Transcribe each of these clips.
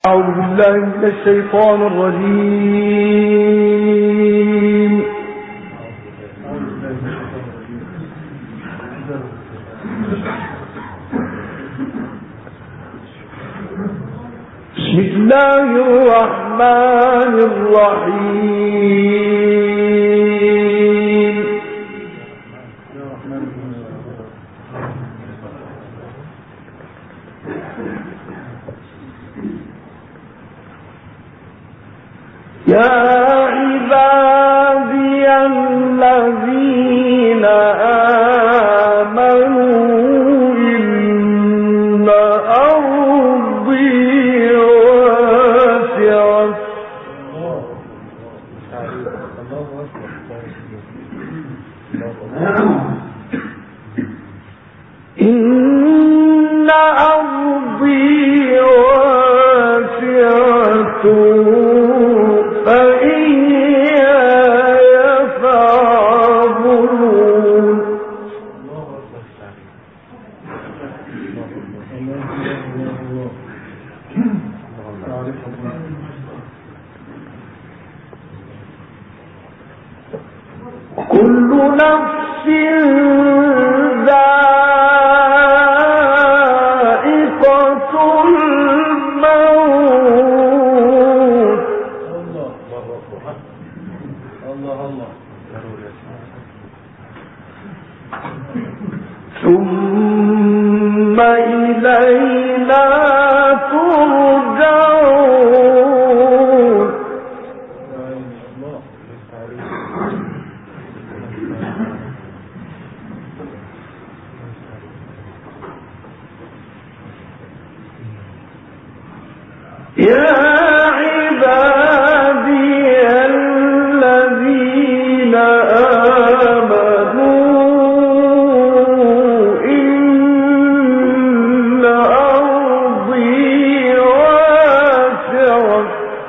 أعوذ بالله من الشيطان الرجيم. بسم الله الرحمن الرحيم. يا عبادي الذين آمنوا إن أرضي واسعة إن أرضي واسعة كل نفس ذائقة الموت ثم إلينا ترجعون. يا عبادي الذين آمنوا إن أرضي واسعة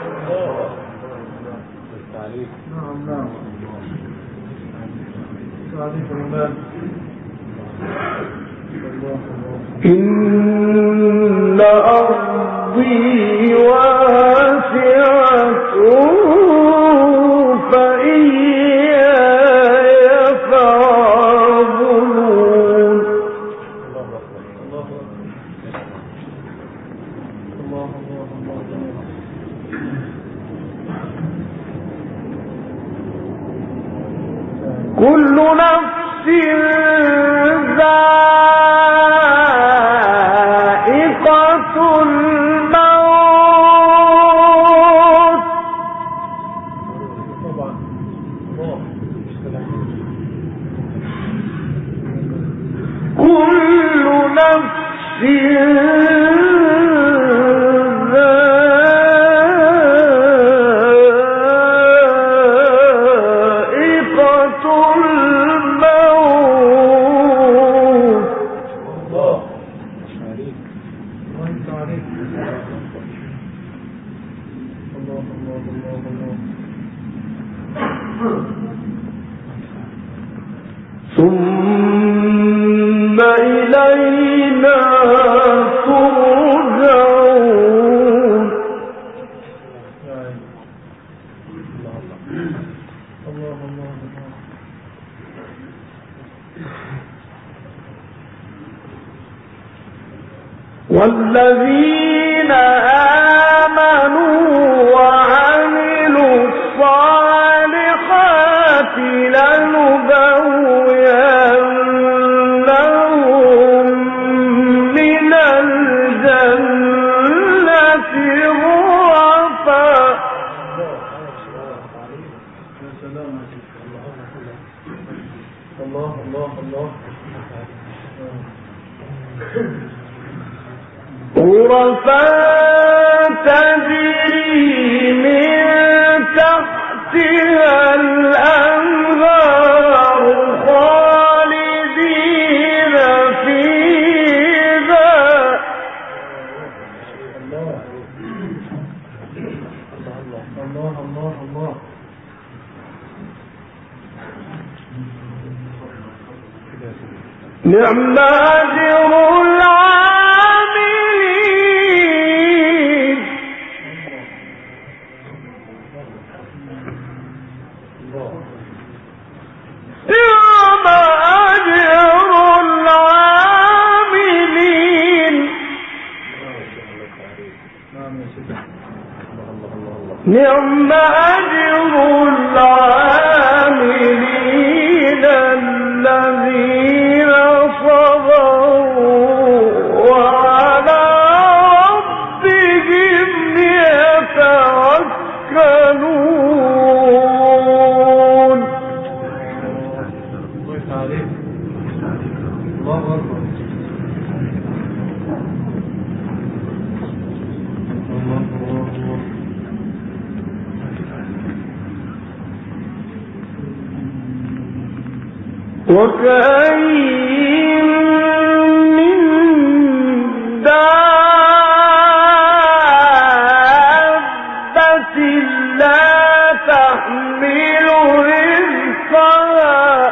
إن أرضي واسعة فإياي فاعبدون. كل نفس ذائقة الموت كل نفس ثم إلينا ترجعون. والذين آمنوا وعملوا الصالحات لنبوئنهم من الجنة غرفا. غرفا تجري من تحتها الأنهار خالدين فيها. نعم أجر العاملين. نعم أجر العاملين الذين صبروا وعلى ربهم يتوكلون. وكأين من دابة لا تحمل رزقها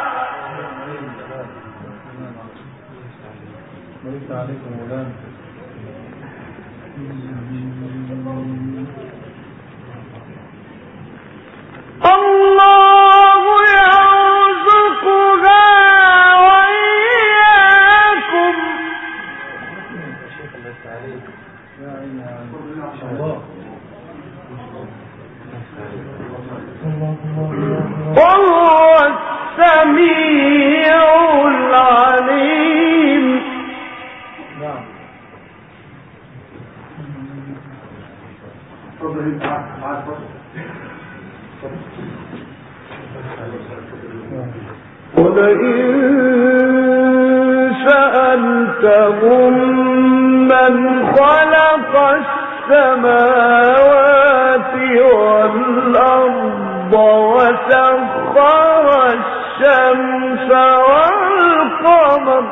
الله يرزقها وإياكم. وهو السميع العليم. ولئن سألتهم من خلق السماوات والأرض وسخر الشمس والقمر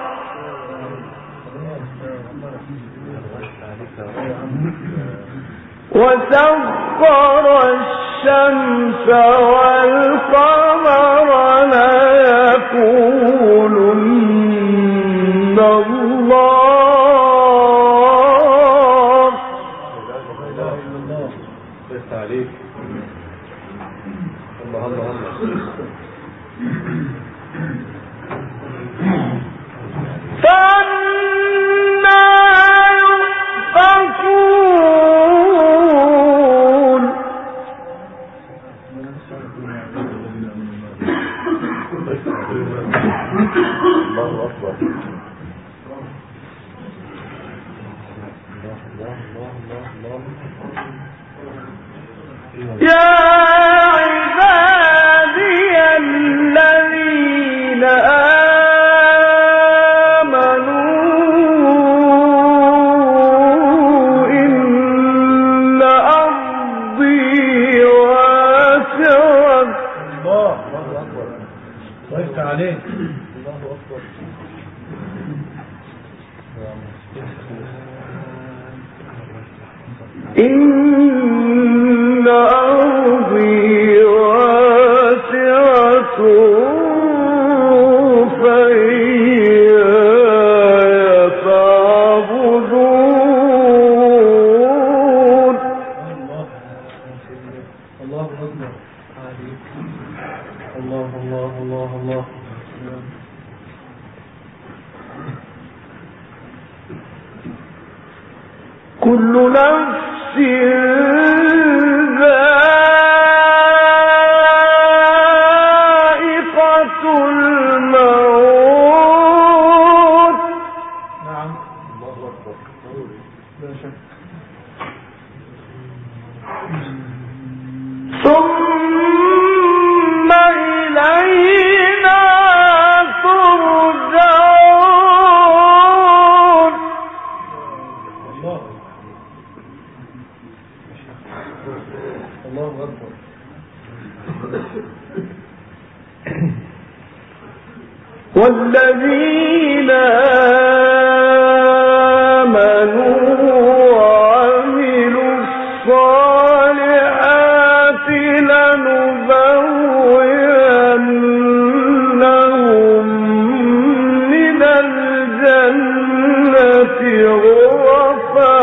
ليقولن الله. فأنى يؤفكون. الله أكبر. يا عبادي الذين آمنوا إن أرضي واسعة. الله أكبر. وقفت عليه. الله أكبر. إن أرضي واسعة فإياي فاعبدون. الله أكبر. الله الله الله الله. كل نفس ذائقة الموت. نعم. الله أكبر. لا شك. ثم إلينا ترجعون. الله أكبر. والذين آمنوا وعملوا الصالحات لنبوئنهم من الجنة غرفا.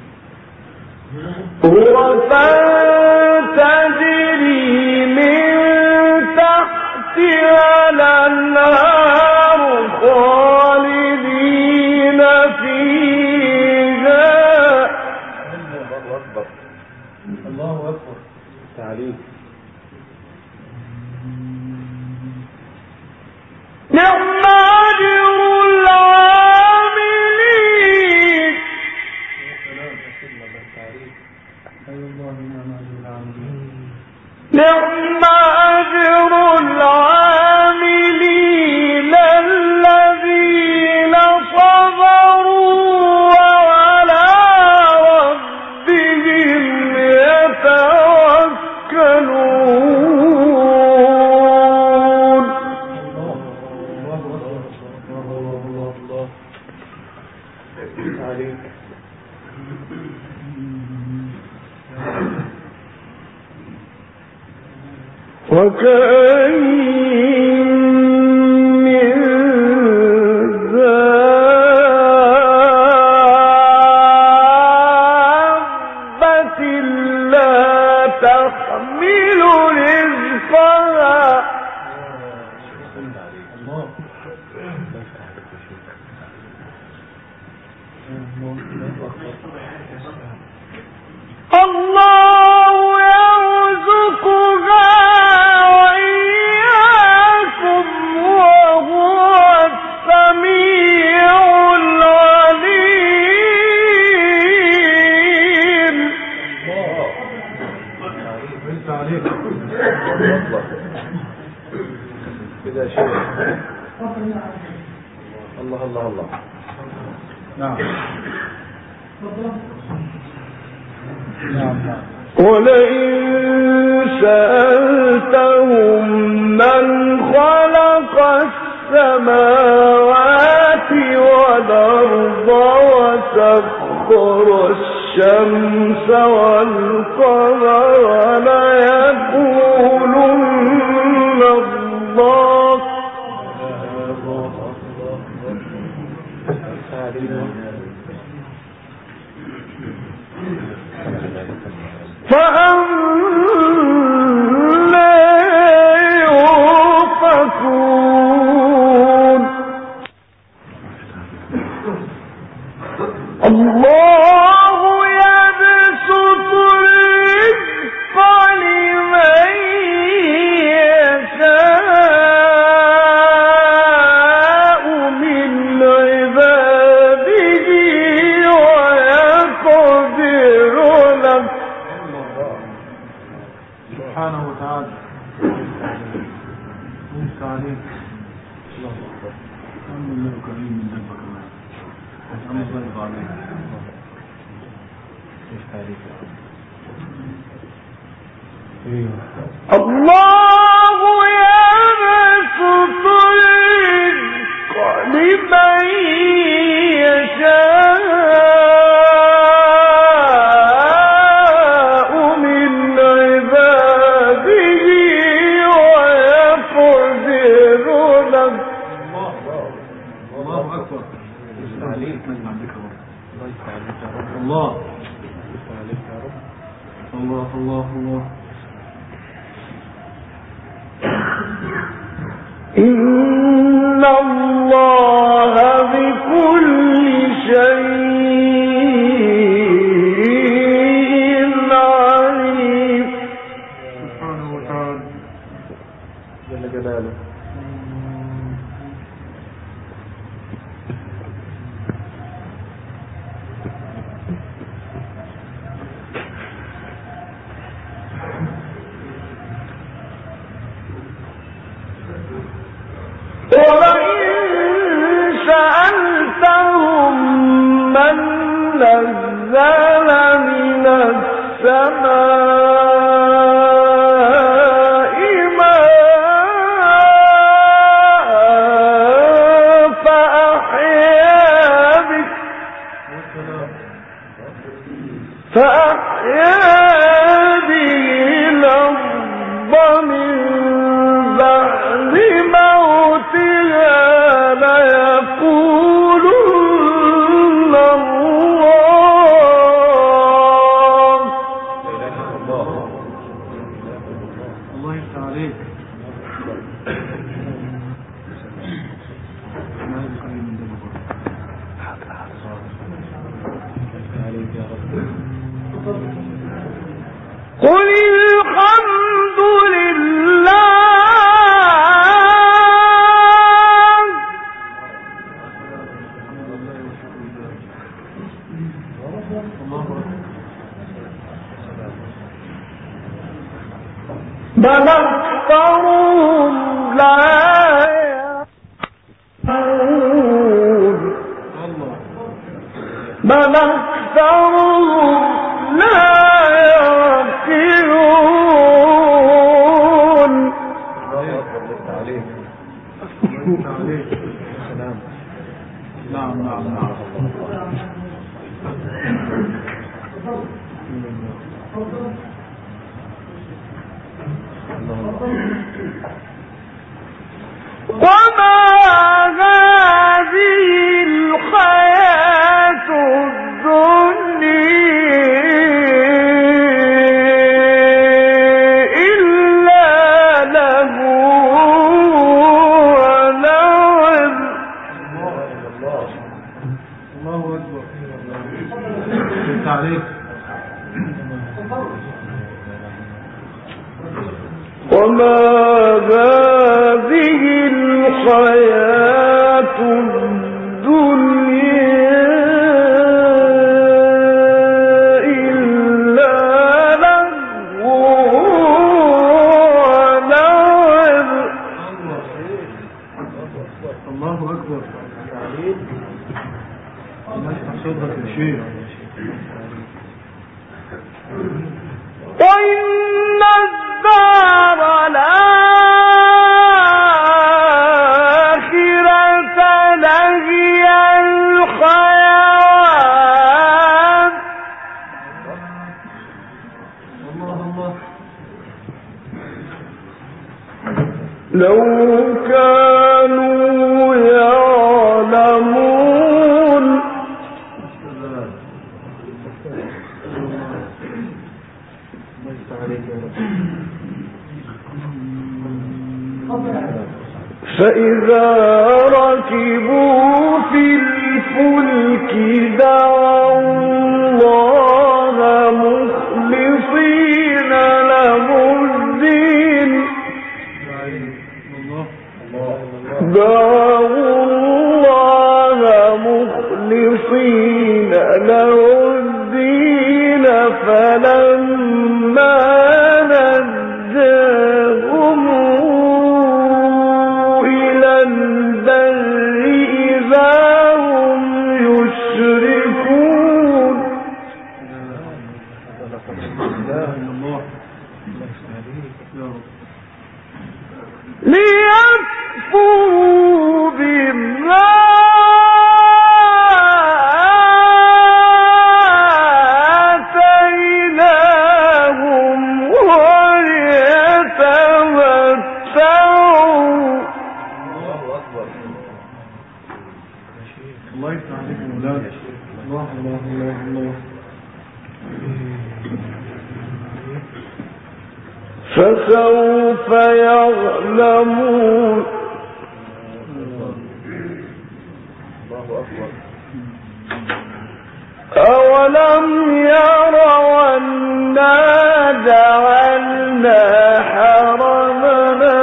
غرفا تجري من تحتها الأنهار خالدين فيها. الله أكبر. تعليق. نعم أجر العاملين. نعم أجر العاملين الذين صبروا وعلى ربهم يتوكلون. وكأين من دابة لا تحمل رزقها الله يرزقها وإياكم وهو السميع العليم. كده شيء. الله الله الله. نعم. ولئن سألتهم من خلق السماوات والأرض وسخر الشمس والقمر ليقولن الله. فأنا يؤفكون. الله يبسط الرزق لمن يشاء من عباده ويقدر له سبحانه وتعالى. موسى عليك. الله أكبر. الحمد لله كريم من ذنبك الله. الحمد لله عليك. الله يبسط الرزق لمن يشاء من عباده ويقدر له. الله أكبر. الله الله الله الله. إن الله بكل شيء عليم. سبحانه وتعالى جل جلاله. ولئن سألتهم من نزل من السماء ماء فأحيا به الأرض من بعد موتها ليقولن الله. الله يفتح عليك. قل الحمد لله بل أكثرهم لا يعلمون بل أكثرهم لا يعقلون نعم نعم نعم وما هذه الحياة الدنيا إلا لهو ولعب الله أكبر التعليق وما هذه الحياة الدنيا إلا لهو ولعب الله أكبر الله يفتح صدرك يا شيخ وإن الدار الآخرة لهي الحيوان الله الله لو كانوا يعلمون فإذا ركبوا في الفلك دعوا الله مخلصين له الدين دعوا الله مخلصين له الدين فلما نجاهم إلى البر إذا هم يشركون ليكفروا بما آتيناهم وليتمتعوا الله يفتح عليك يا مولانا الله الله الله الله فسوف يعلمون أولم يروا أنا جعلنا حرمنا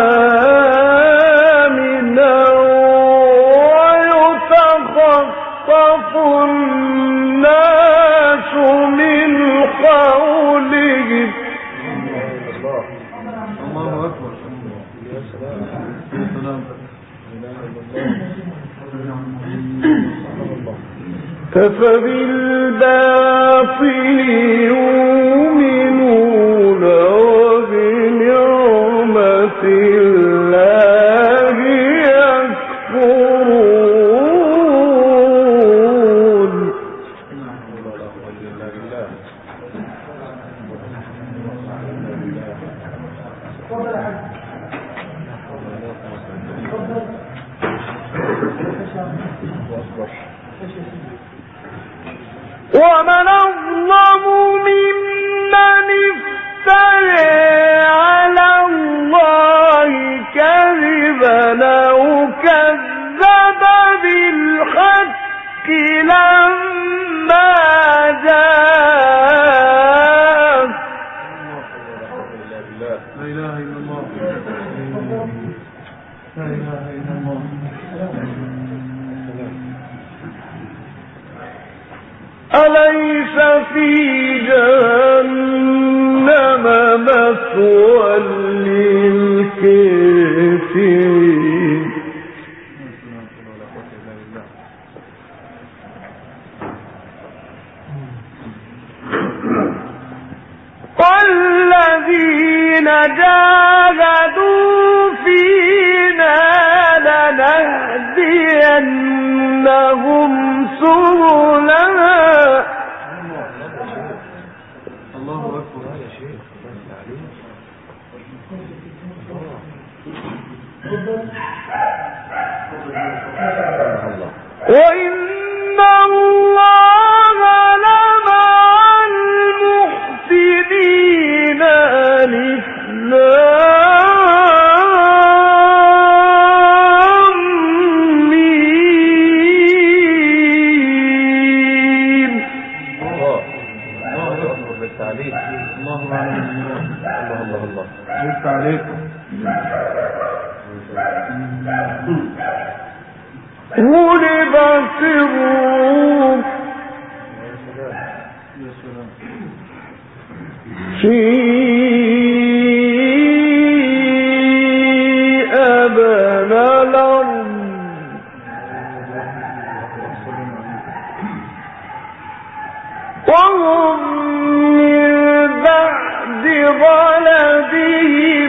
آمنا ويتخطف الناس من حولهم الله أكبر يا سلام يا سلام فبالباطل يؤمنون وبنعمة الله يكفرون ومن أظلم ممن افترى على الله لو كذب بالحق لما جاء. لا إله إلا الله. لا إله إلا الله. أليس في جهنم مثوى للكافرين. والذين جاهدوا فينا لنهدينهم سبلنا. الله أكبر يا شيخ. وإن الله لمع المحسنين. غلبت الروم في أدنى الأرض وهم من بعد غلبهم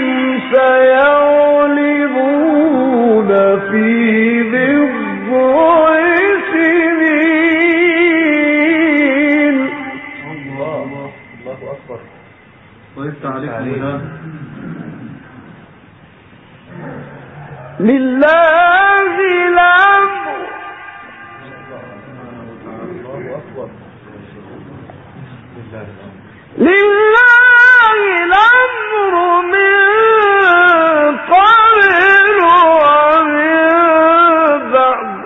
سيغلبون في بضع سنين. الله أكبر. وإذ عليكم لله الأمر. لله الأمر من قبل ومن بعد.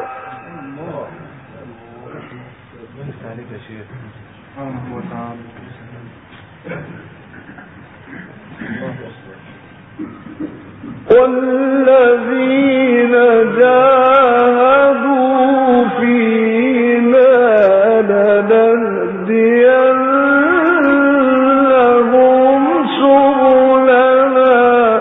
عليك يا شيخ سبحانه وتعالى. والذين جاهدوا فينا لنهدينهم سبلنا.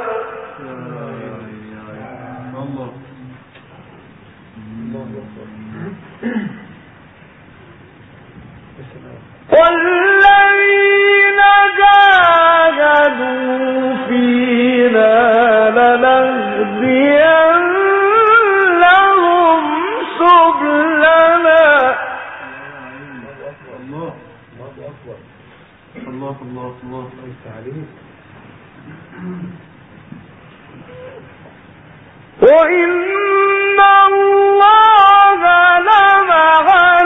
والذين جاهدوا فينا لنهدينهم سبلنا. الله الله الله عليك. وإن الله لمع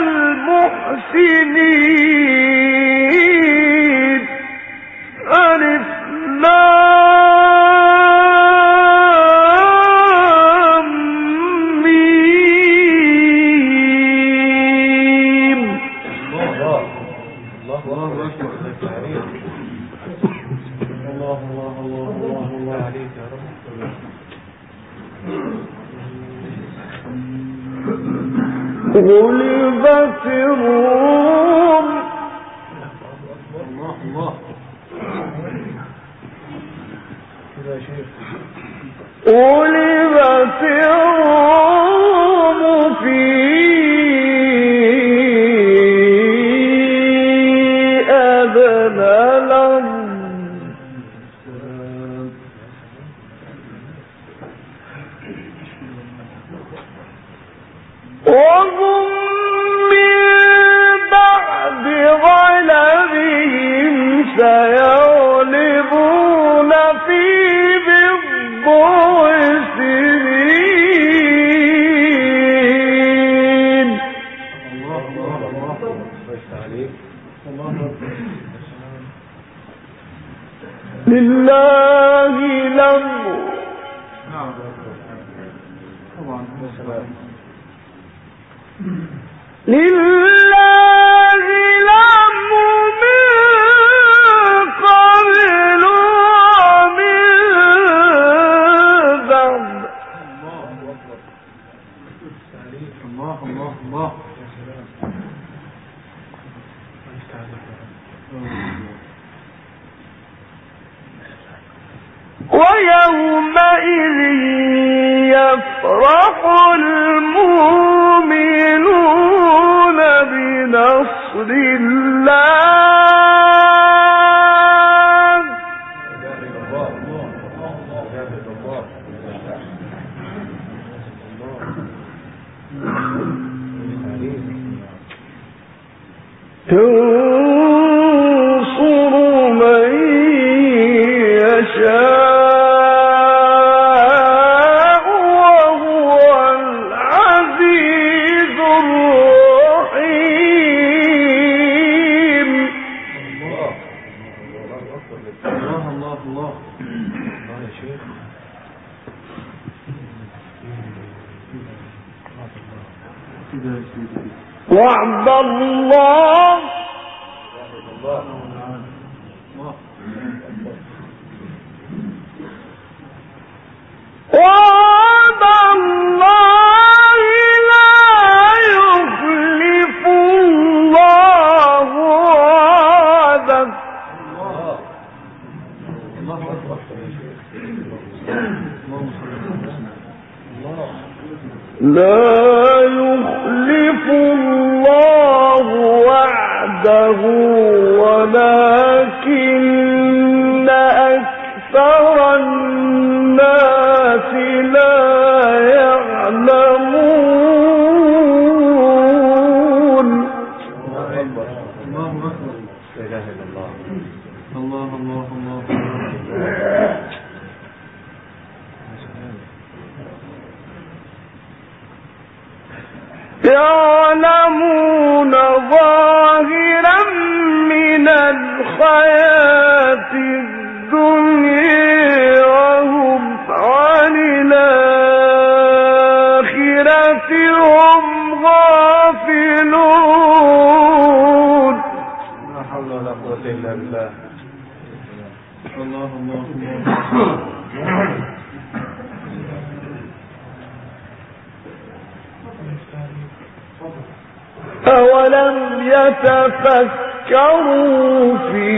المحسنين. ألف لام ميم. الله أكبر. الله الله الله الله الله عليك يا رب. غلبت الروم. الله الله كده يا شيخ. غلبت الروم في أدنى الأرض وهم من بعد غلبهم سيغلبون في بضع سنين. طبعا لله الأمر من قبل ومن بعد. الله الله الله. ويومئذ يفرح المؤمنون بنصر الله. تنصر من يشاء وهو العزيز الرحيم. الله الله الله يا شيخ. وعد الله وعد الله لا يخلف الله وعده. لا يخلف الله وعده ولكن أكثر الناس لا يعلمون. الله أكبر. لا إله إلا الله. الله الله الله. يعلمون ظاهرا من الحياة الدنيا وهم عن الآخرة هم غافلون. لا حول ولا قوة إلا بالله. الله الله الله. أولم يتفكروا في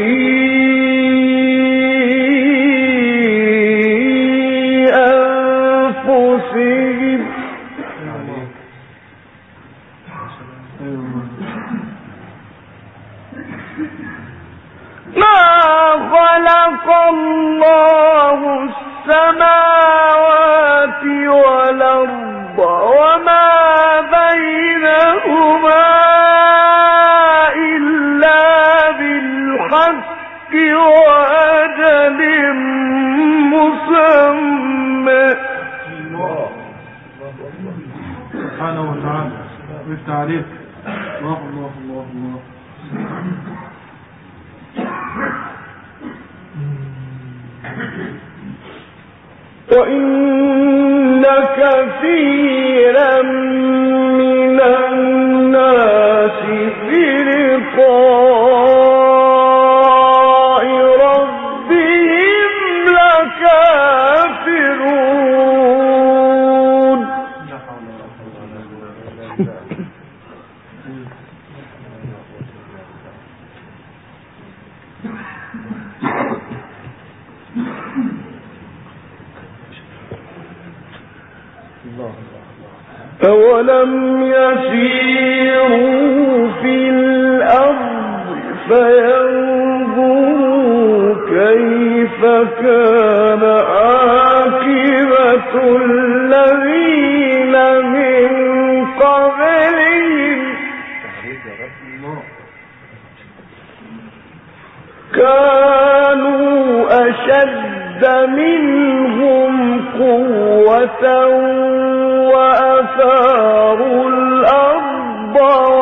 أنفسهم ما خلق الله السماوات والأرض وما بينهما إلا بالحق وأجل مسمى. سبحانه وتعالى بالتعريف. الله الله الله الله. وإن كثيرا من الناس بلقاء ربهم لكافرون. أولم يسيروا في الأرض فينظروا كيف كان عاقبة الذين من قبلهم كانوا أشد منهم قوة وأثاروا الأرض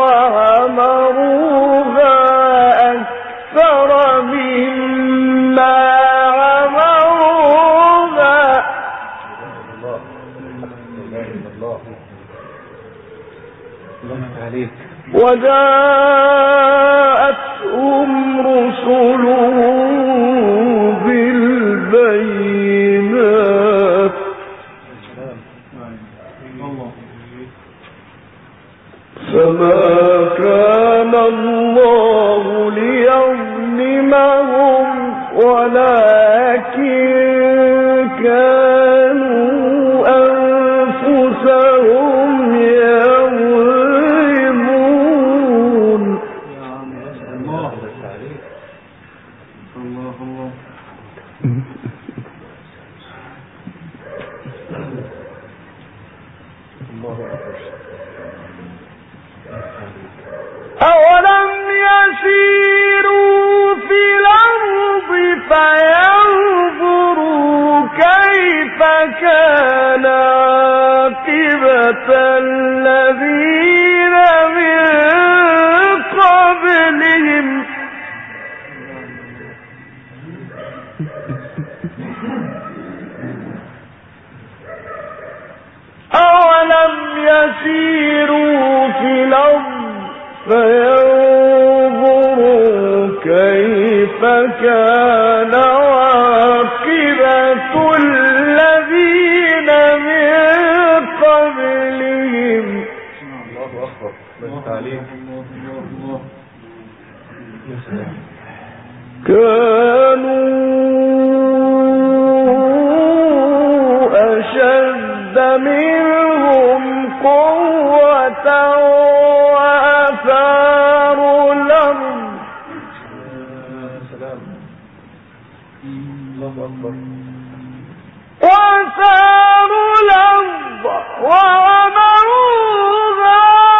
وعمروها أكثر مما عمروها وجاءتهم رسلهم بالبينات فما كان الله ليظلمهم ولكن كانوا أنفسهم يظلمون. أولم يسيروا في الأرض فينظروا كيف كان عاقبة الذين من قبلهم أولم يسيروا في الأرض فينظروا كيف كان عاقبة الذين من قبلهم. الله أكبر. كانوا أشد منهم قوة وأثاروا الأرض. وأثاروا الأرض وعمروها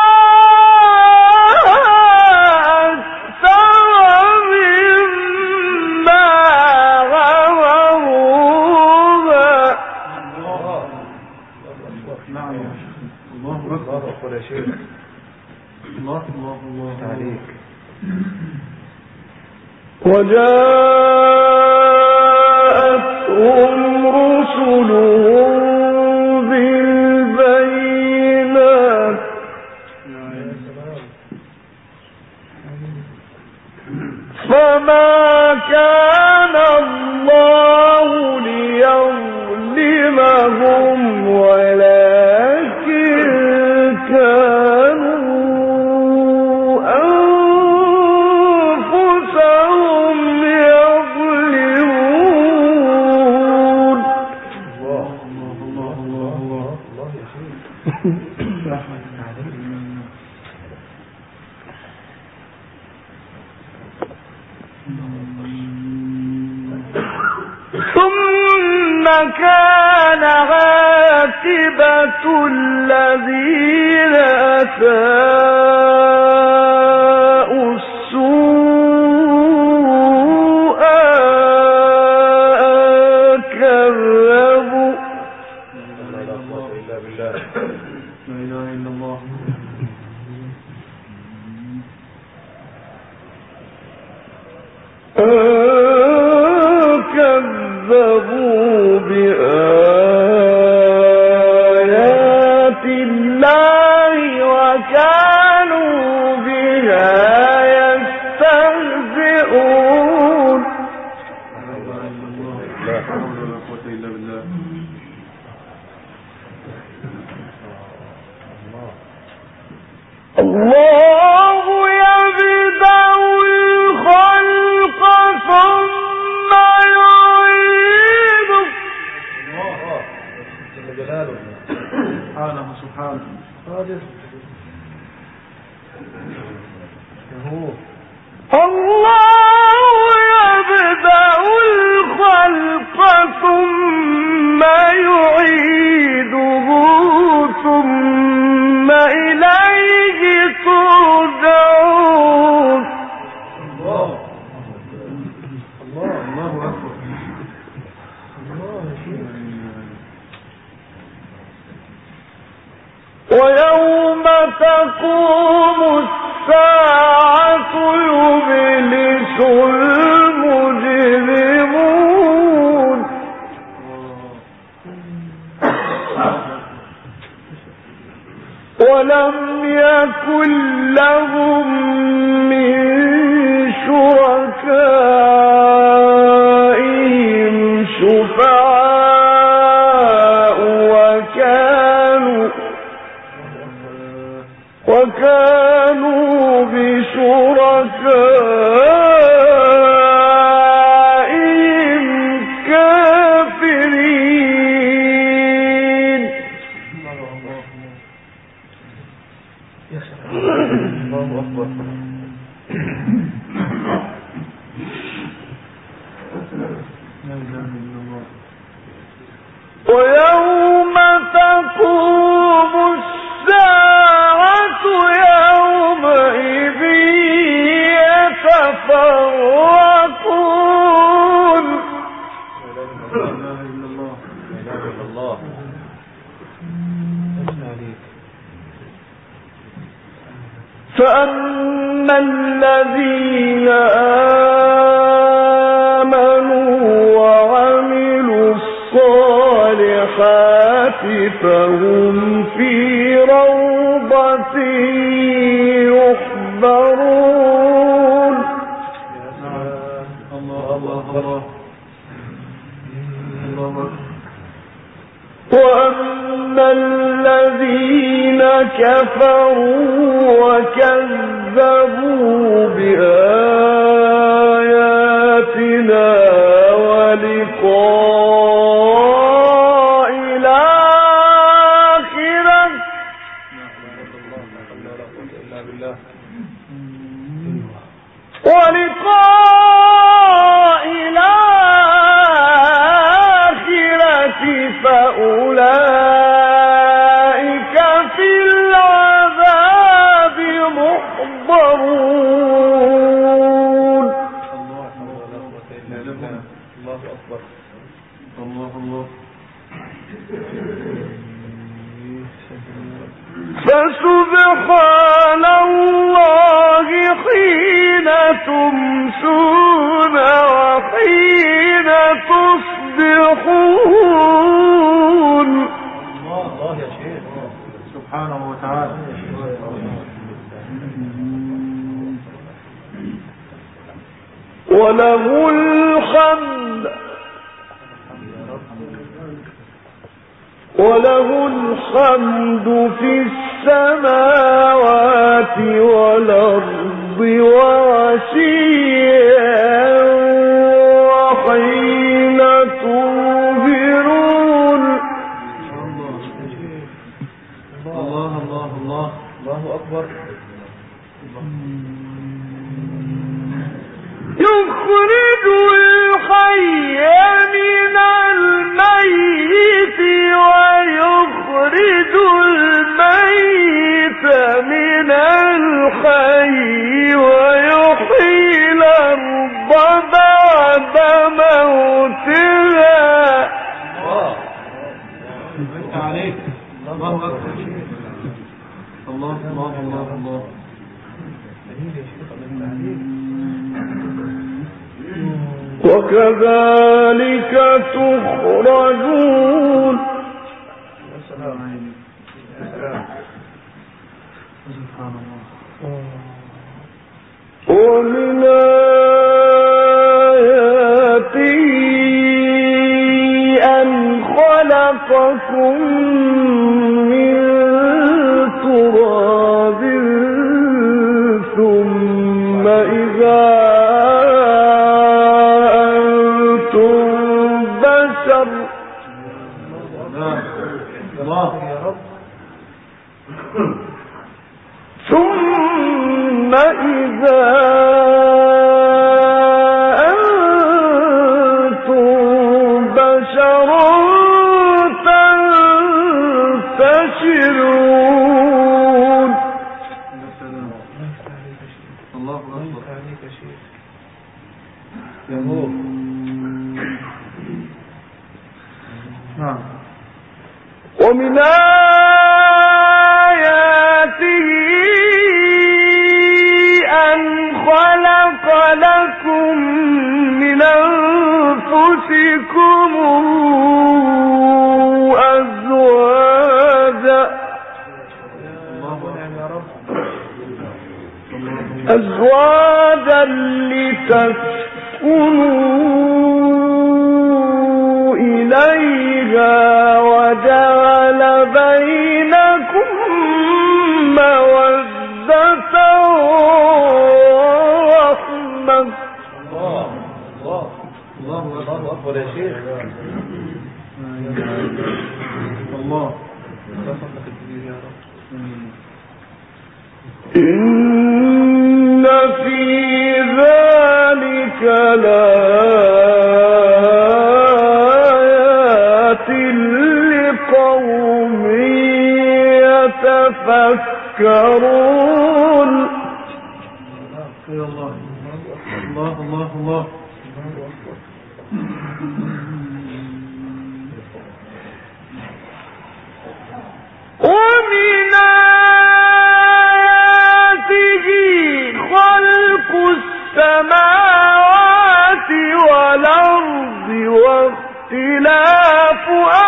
أكثر مما عمروها. الله أكبر يا شيخ. الله عليك. وجاءتهم رسلهم بالبينات فما كان الله ليظلمهم ولكن كانوا أنفسهم يظلمون. ثم كان عاقبة الذين أساءوا السوء كذبوا. لا قوة إلا بالله. لا إله إلا الله. كذبوا بآيات الله وكانوا بها يستهزئون. لا حول ولا قوة إلا بالله. الله يبدأ الخلق ثم يعيده. جل جلاله. سبحانه قادر. الله يبدأ الخلق ثم يعيده ثم إليه ترجعون. الله أكبر. ويوم تقوم الساعة يبلس المجرمون. ولم يكن لهم من شركائهم شفعاء وكانوا بشركائهم كافرين. الله أكبر. ويوم تقوم الساعة يومئذ يتفرقون. فأما الذين آمنوا وعملوا الصالحات فهم في روضة يحبرون. وأما الذين كفروا وكذبوا بآياتنا ولقاء الآخرة فأولئك في العذاب محضرون. الله أكبر. الله. فسبحان الله حين تمسون وحين تصبحون. الله يا شيخ سبحانه وتعالى. وله الحمد في السماوات والأرض وعشيا وحين تظهرون. الله أكبر. يخرج الحي من الميت ويخرج الميت من الحي ويحيي الأرض بعد موتها. عليك. الله أكبر. الله. وكذلك تخرجون. ومن آياته أن خلقكم من تراب ثم إذا أنتم بشر تنتشرون. الله أكبر. ومن آياته أن خلق لكم من أنفسكم أزواجا أزواجا لتسكنوا إليها وجعل بينكم مودة ورحمة. الله أكبر يا شيخ. الله إن في ذلك لآيات لقوم يتفكرون. الله الله الله الله. ومن آياته خلق السماوات والأرض واختلاف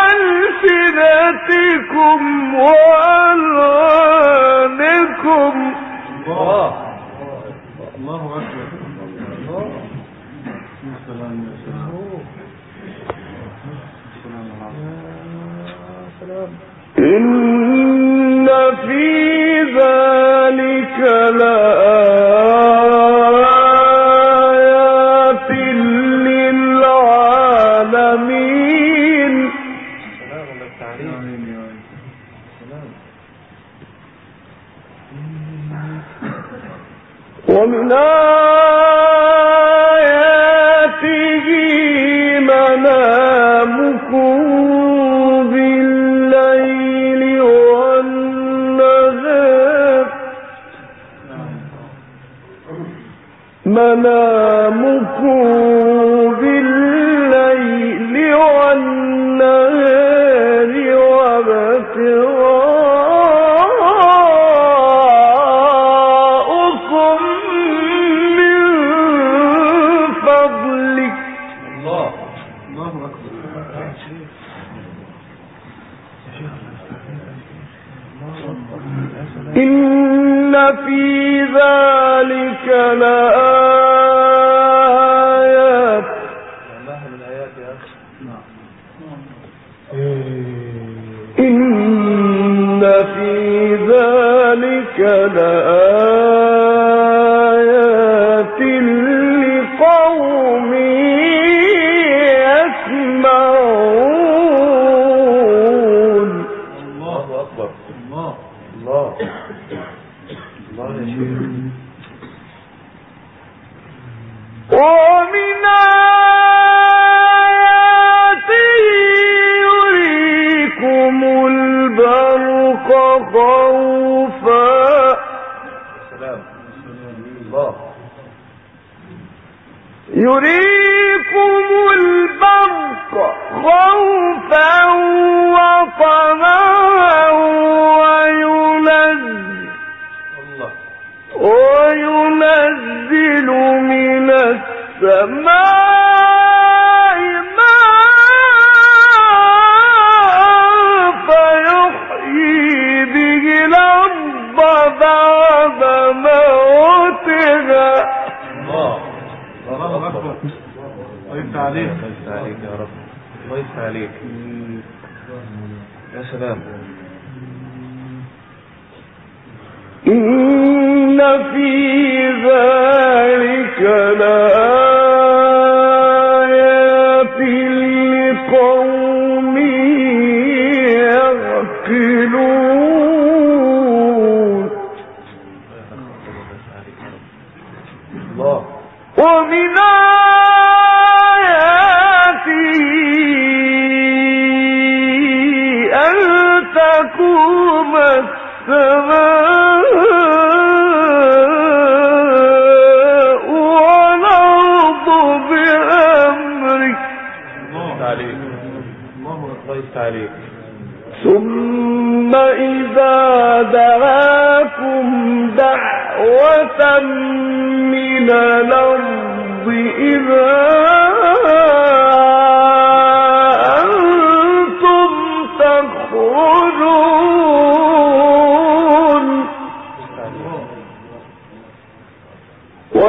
ألسنتكم وألوانكم. الله أكبر. إن في ذلك لآيات للعالمين. ومن آياته منامكم بالليل والنهار وابتغاؤكم من فضله. الله أكبر. إن في ذلك لآيات. إن في ذلك لآيات لقوم يسمعون. الله أكبر. الله يا شيخ. ومن آياته يريكم البرق خوفا. سلام. الله. يريكم البرق خوفا وطمعا وينزل من السماء ماء فيحيي به الأرض بعد موتها. الله أكبر. الله يفتح عليك. الله يفتح عليك يا رب. الله يفتح عليك. يا سلام. إن في ذلك لآيات لقوم يعقلون. الله. ومن آياته أن تقوم السماء والأرض بأمره. الله عليك. ثم إذا دعاكم دعوة من الأرض إذا أنتم تخرجون.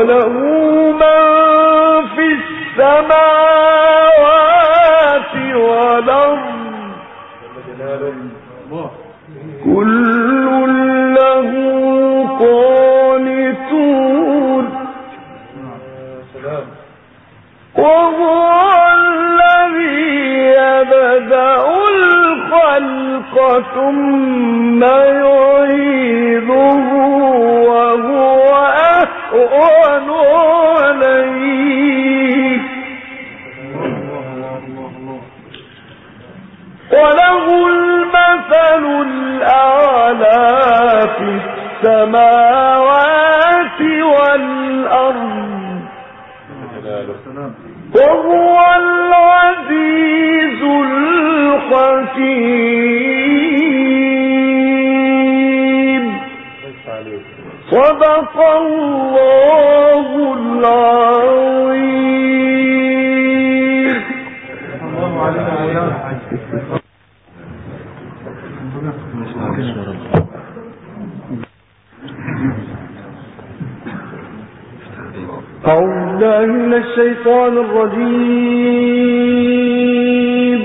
وله من في السماوات والأرض كل له قانتون وهو الذي يبدأ الخلق ثم يعيده وهو أهون عليه وله المثل الأعلى في السماوات والأرض وهو العزيز الحكيم. صدق الله العظيم. أعوذ بالله من الشيطان الرجيم.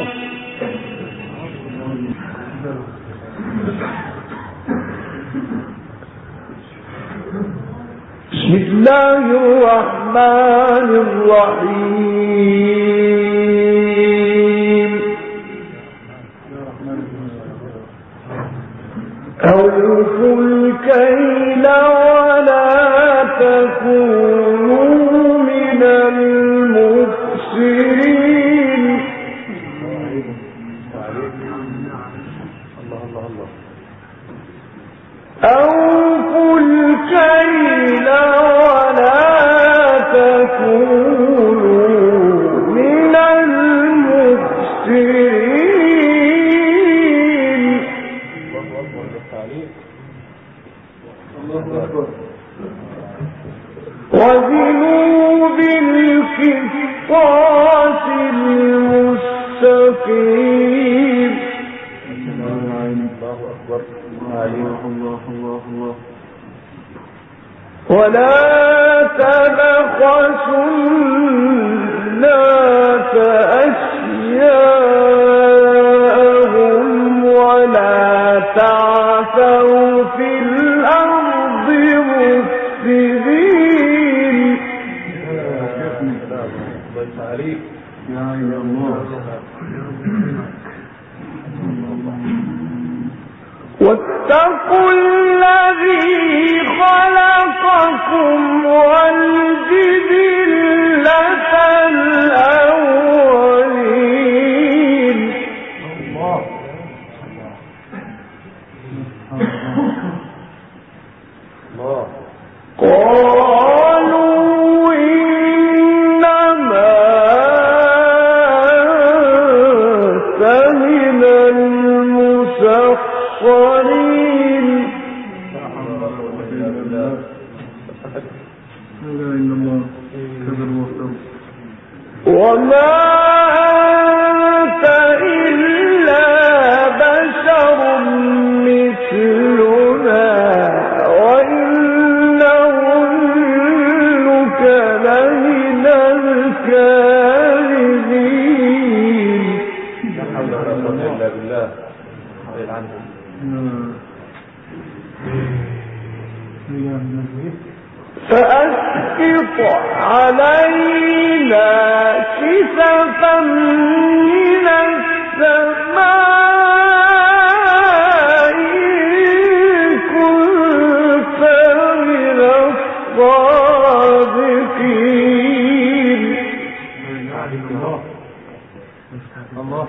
بسم الله الرحمن الرحيم. أوفوا الكيل ولا تكونوا من المخسرين. أوفوا الكيل ولا تكونوا من المخسرين. وزنوا بالقسطاس المستقيم. ولا تبخسوا الناس أشياءهم ولا تعثوا في الأرض مفسدين. واتقوا الذي خلقكم والجبلة الأولين. قالوا إنما أنت من المسخرين. وما أنت إلا بشر مثلنا وإن نظنك لمن الكاذبين. لا حول ولا قوة إلا بالله. فأسقط علينا كسفا من السماء إن كنت من الصادقين. الله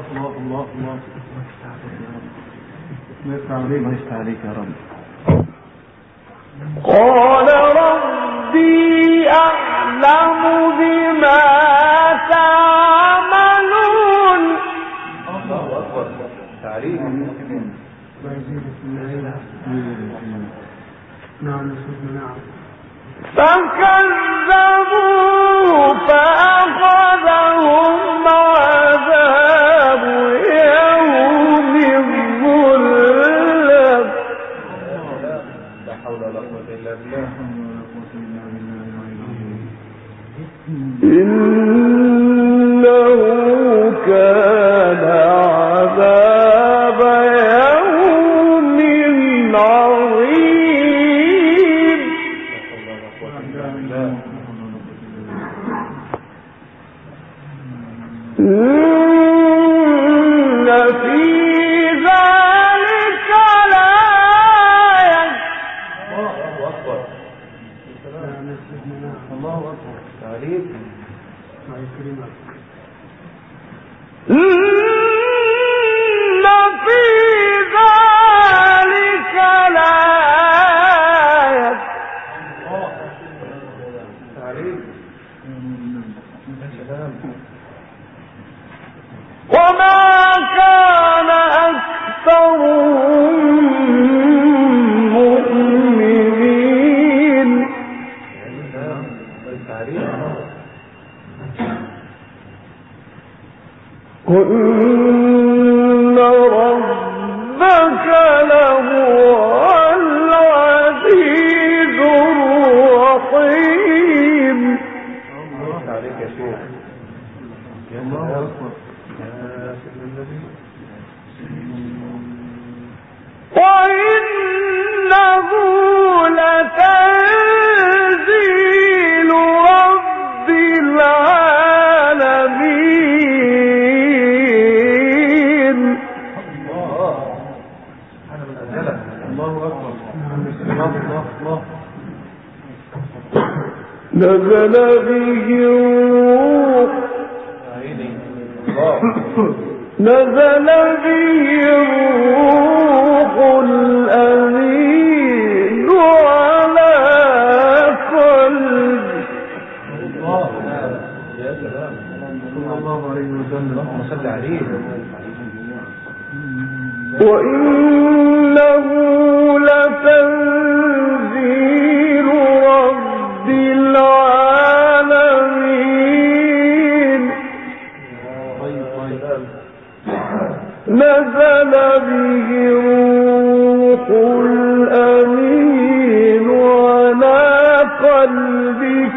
نفتح عليك يا رب. قال ربي أعلم بما تعملون. الله أكبر. تعليم. فكذبوه فأخذهم عذاب يوم الظلة. لا حول ولا قوة إلا بالله. إنه كان عذاب يوم عظيم. إن في ذلك لآية. الله أكبر. تعريف إن في ذلك لآية. تعريف وما كان أكثرهم مؤمنين. وإن ربك لهو العزيز الرحيم. عليك يا شيخ. يا الله أكبر. وإنه لتنزيل رب العالمين. الله أكبر. الله نزل به الروح. نزل به الروح الأمين على قلبك. يا سلام. صلى الله عليه وسلم. اللهم صل عليه. وإنه لتنزيل رب العالمين. نزل به الروح الأمين على قلبك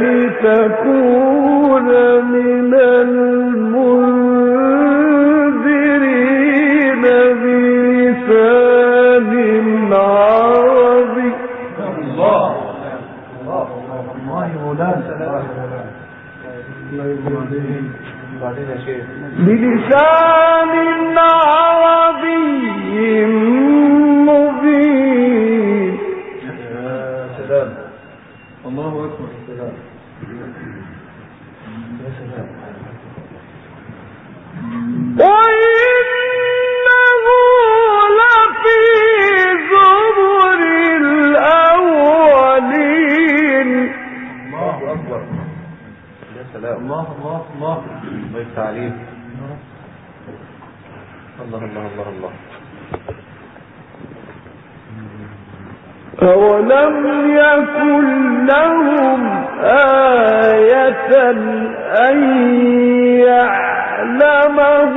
لتكون من المنذرين بلسان عربي. الله مولانا. بعدين يا شيخ. بلسان عربي مبين. يا سلام. الله أكبر. سلام. يا سلام. وإنه لفي زبر الأولين. الله أكبر. يا سلام. الله يفتح عليك. الله أولم يكن لهم آية أن يعلمه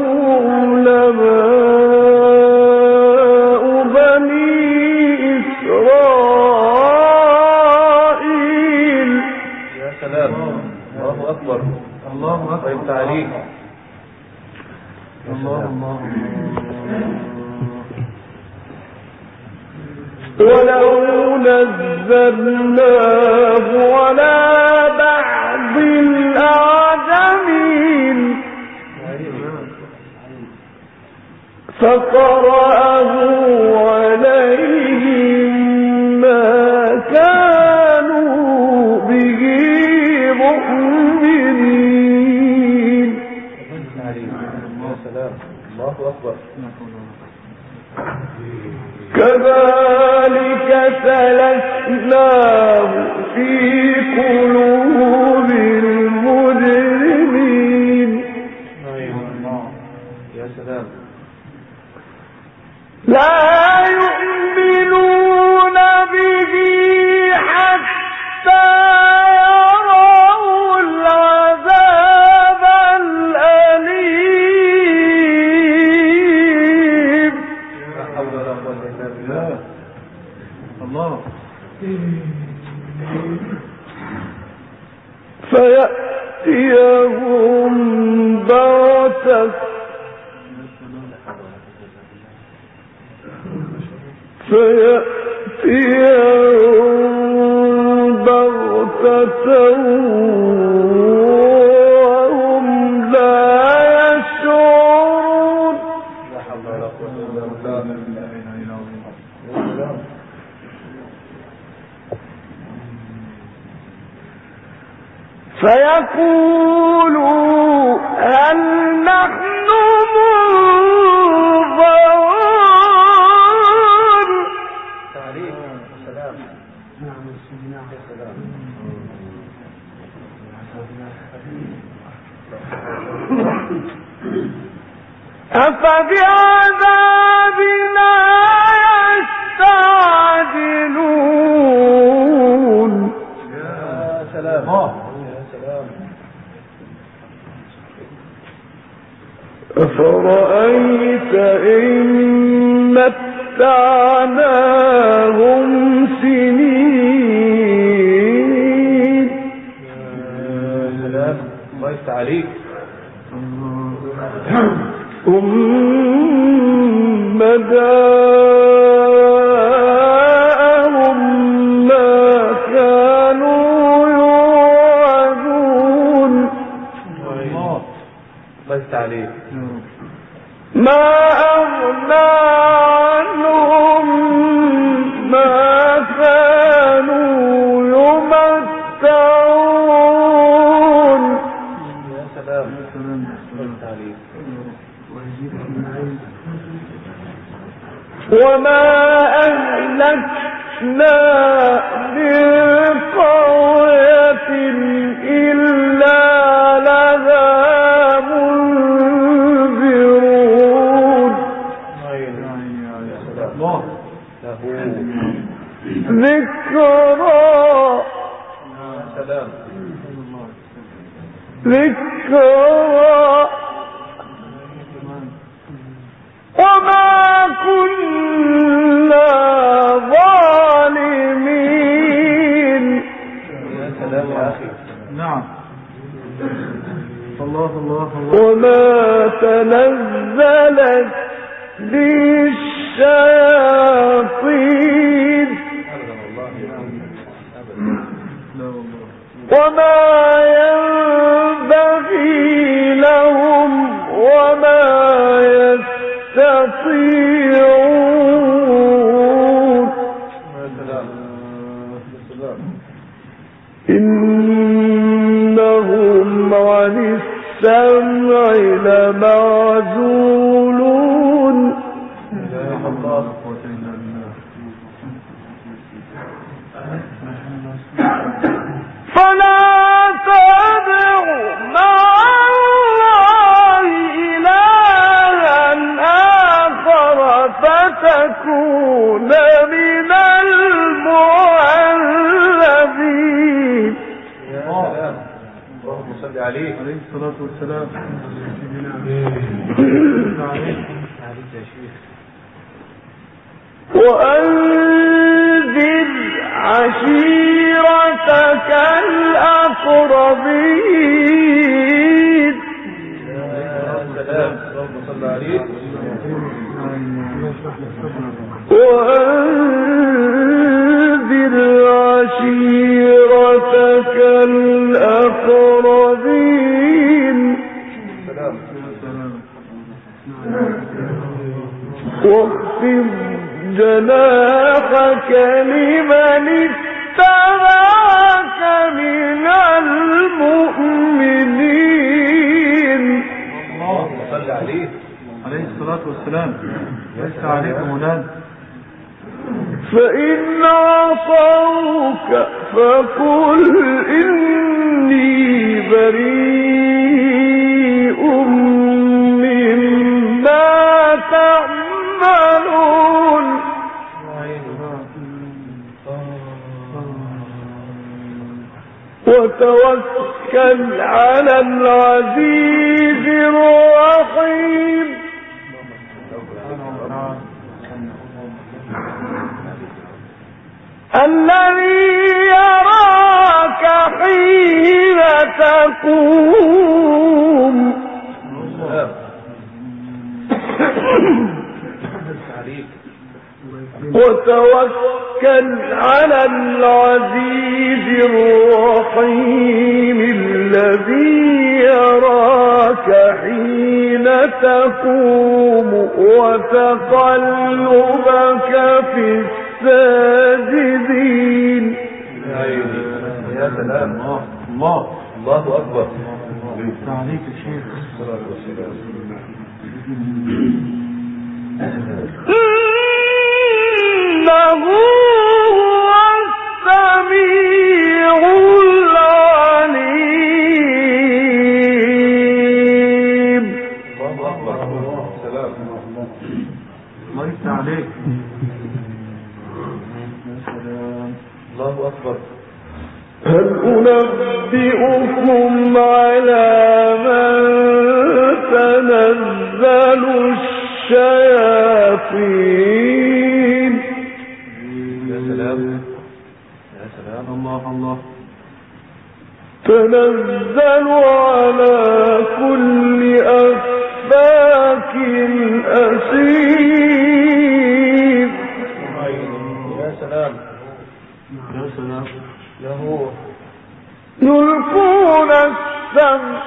علماء بني إسرائيل. يا سلام. الله أكبر. الله أكبر. يفتح عليك. الله ولو نزلناه على بعض الأعجمين فقرأه عليهم ما كانوا به مؤمنين. يا سلام. الله أكبر. كذلك سلكناه في قلوب المجرمين. يا سلام. لا يؤمنون به حتى يروا العذاب الأليم. لا حول ولا قوة إلا بالله. الله. فيأتيهم بغتة وهم لا يشعرون. فيقولوا هل نحن منظرون. أفبعذابنا يستعجلون. يا سلام يا سلام. أفرأيت إن متعناهم سنين. يا سلام الله يفتح عليك. ثم جاءهم ما كانوا يوعدون. الله يفتح عليك. ما أغنى عنهم ما كانوا يمتعون. يا سلام يفتح عليك. وما أهلكنا من قرية إلا لها منذرون. ذكرى وما كنا ظالمين. يا سلام يا أخي. نعم. الله الله الله. وما تنزلت بالشياطين وما ينبغي لهم وما يستطيعون. إنهم عن السمع لمعزولون. فلا تدع مع الله إلها آخر فتكون من المعذبين. يا سلام اللهم صل عليه الصلاة والسلام. وأنذر عشيرتك الأقربين. يا سلام اللهم صل عليه. وأنذر عشيرتك الأقربين. واخفض جناحك لمن اتبعك من المؤمنين. اللهم صل عليه عليه الصلاة والسلام. ليس عليكم مولانا. فإن عصوك فقل إني بريء مما تعملون. وتوكل على العزيز الرحيم الذي يراك حين تقوم وتوكل على العزيز الرحيم الذي يراك حين تقوم وتقلبك في الساجدين. يا سلام. الله أكبر. عليك الشيخ. إنه هو السميع العليم. الله أكبر. سلام. الله يفتح عليك. الله أكبر. هل أنبئكم على من تنزل الشياطين؟ يا سلام يا سلام. الله تنزل على كل أفاك أثيم. يا سلام يا سلام. له يلقون السمع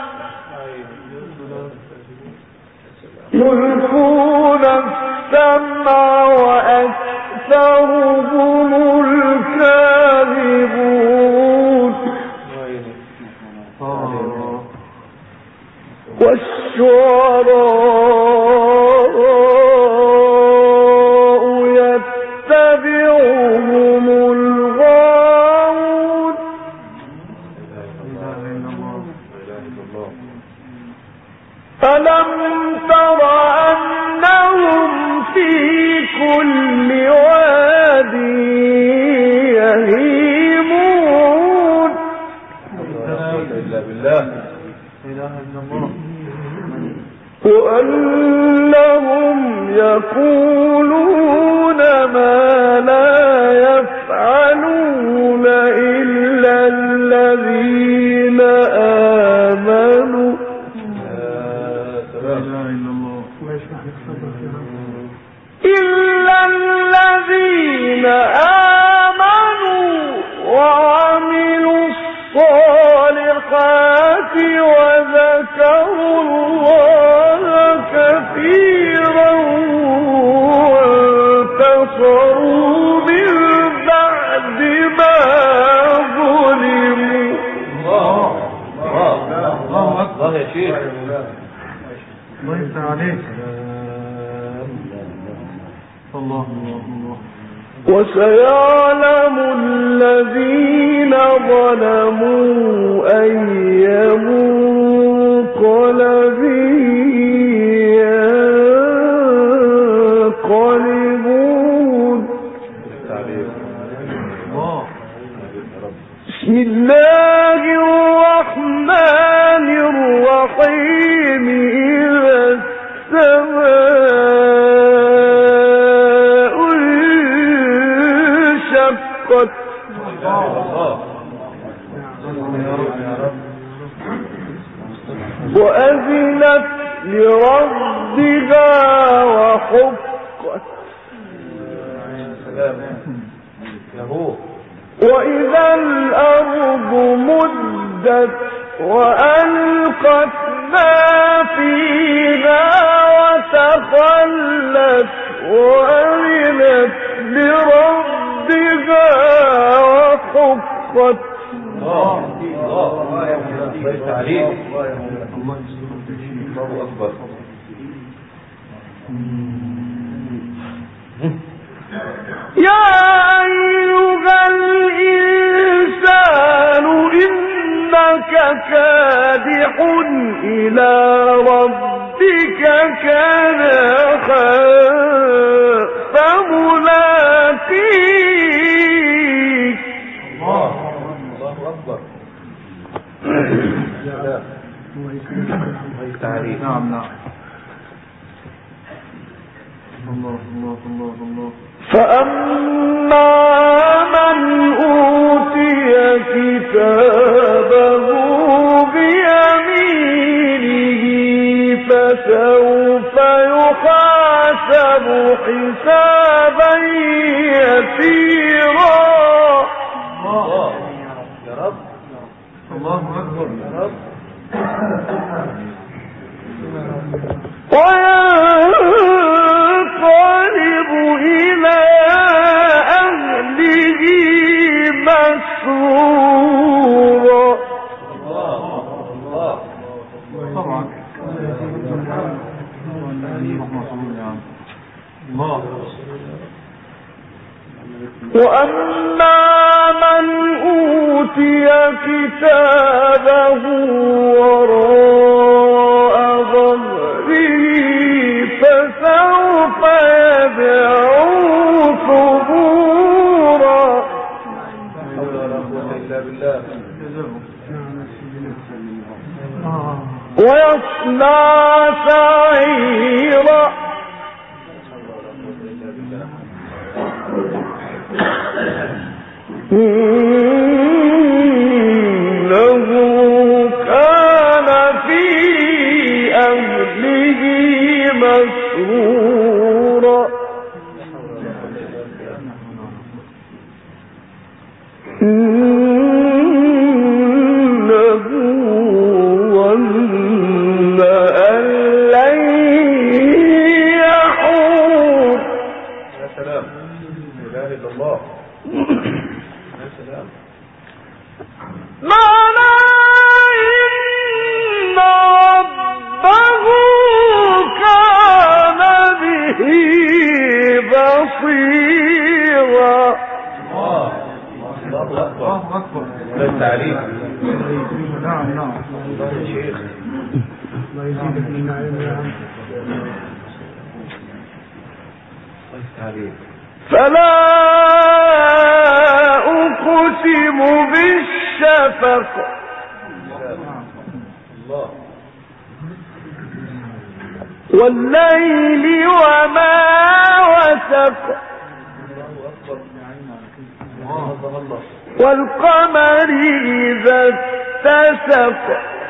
وأكثرهم الكاذبون. والشعراء يتبعهم الغاوون. ألم تر أنهم في كل واد يهيمون. وأنهم يقولون ما لا يفعلون إلا الذين آمنوا. إلا الذين آمنوا وعملوا الصالحات وذكروا الله كثيرا وانتصروا من بعد ما ظلموا. الله يا شيخ. الله يفتح عليك. الله. وسيعلم الذين ظلموا أي منقلب ينقلبون. بسم الله الرحمن الرحيم. إذا السماء انشقت وأذنت لربها وحقت. وإذا الأرض مدت وألقت ما فيها وتخلت وأذنت لربها وحقت. الله أكبر. يا أيها الإنسان إنك كادح إلى ربك كدحا فملاقيه. الله أكبر. نعم. الله. فأما من أوتي كتابه وأما من أوتي كتابه وراء ظهره فسوف يدعو ثبورا ويصلى سعيرا إنه كان في أهله مسرورا إنه ظن أن لن يحور. يا سلام، لا إله إلا الله. يا سلام. معنى إن ربه كان به بصيرا. الله أكبر. لا التعليم. نعم نعم. الله يا شيخ. الله يزيدك من نعيم يا عم. الله التعليم. فلا أقسم بالشفق الله والليل وما وسق والقمر إذا اتسق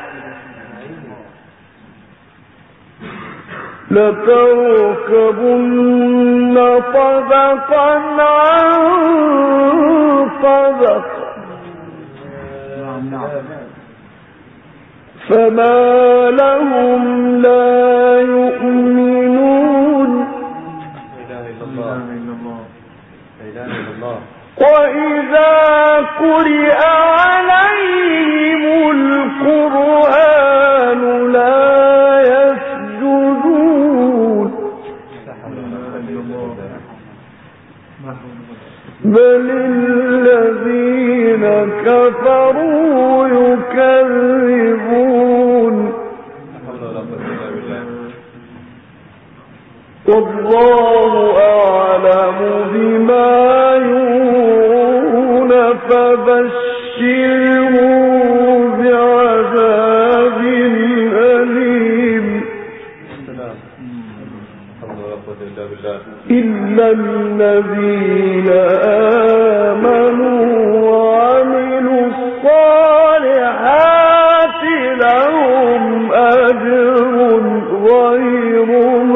لتركبن طبقا عن طبق فما لهم لا يؤمنون. لا إله إلا الله. لا إله إلا الله. وإذا قرئ عليهم القرآن لا يسجدون بل الذين كفروا يكذبون والله أعلم بما يوعون فبشره بعذاب أليم إلا الذين آمنوا وعملوا الصالحات لهم أجر غير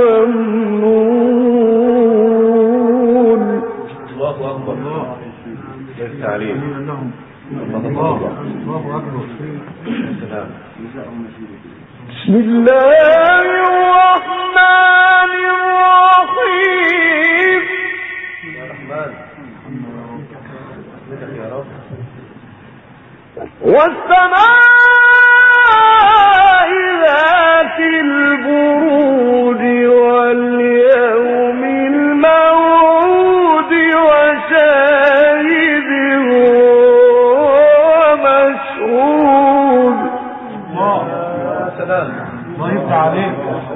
ممنون. الله أكبر. التعليم. الله أكبر. السلام. بسم الله الرحمن الرحيم. يا رحمن يا رب. والسماء ذات البروج واليوم الموعود وشاهد ومشهود. الله يا سلام. الله يفتح عليك.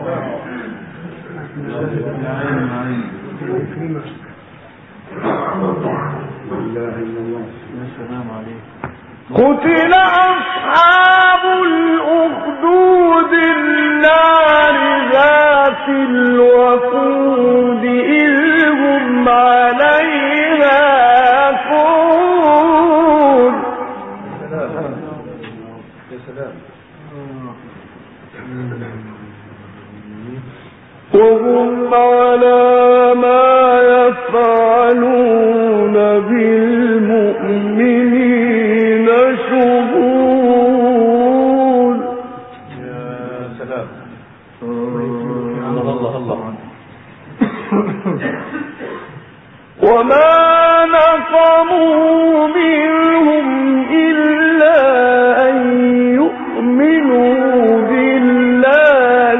قتل أصحاب الأخدود النار ذات الوقود إذ هم عليها قعود. يا سلام. وهم على ما يفعلون بالمؤمنين شهود. يا سلام. الله الله. وما نقموا منهم إلا أن يؤمنوا بالله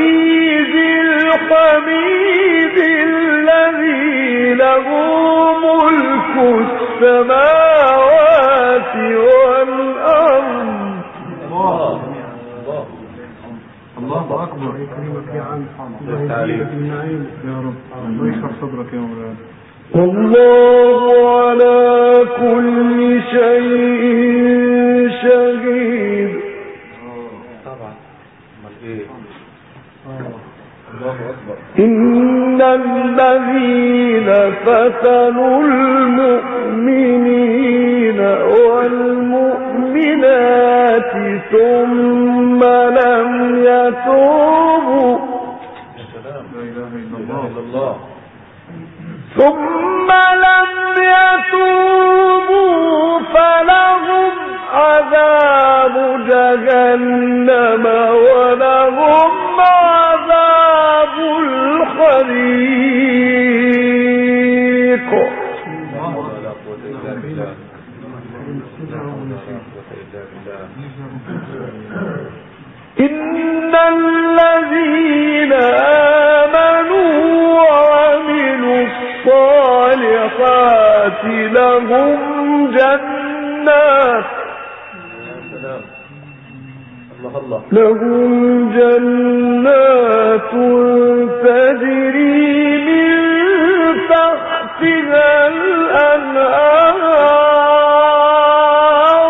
العزيز الحميد الذي له السماوات والأرض. الله أكبر. يكرمك يا عم. الله يزيدك من نعيمك يا رب. الله يشرح صدرك يا مولانا. والله على كل شيء شهيد. طبعا. الله أكبر. إن الذين فتنوا المؤمنين والمؤمنات ثم لم يتوبوا فلهم عذاب جهنم ولهم عذاب الحريق. إن الذين آمنوا وعملوا الصالحات لهم جنات تجري من تحتها الأنهار.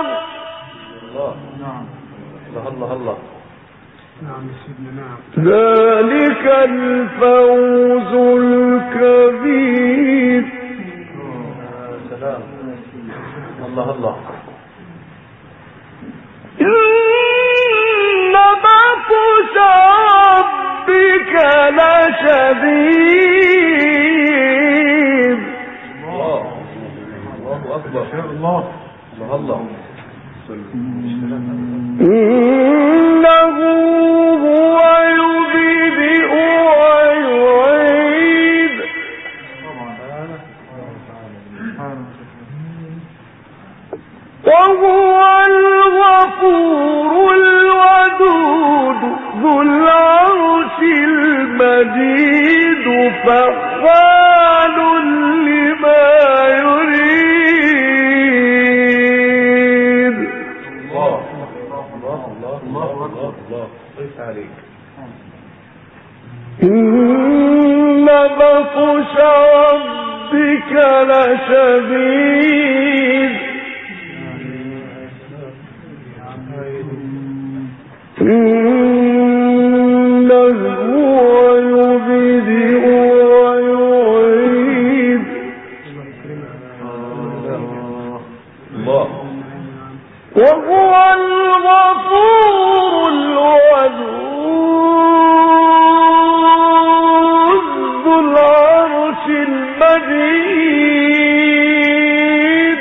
ذلك الفوز الكبير. إن بطش ربك لشديد. الله أكبر. الله إنه هو يبدئ ويعيد وهو الغفور الودود ذو العرش المجيد فعال لما يريد. إن بطش ربك لشديد. إنه هو يبدئ ويعيد وهو الغفور الودود ذو العرش المجيد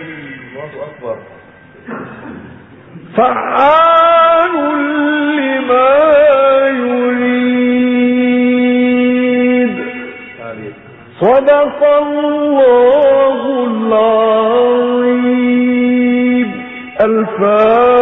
فعال لما يريد. صدق الله العظيم. الفاتحة.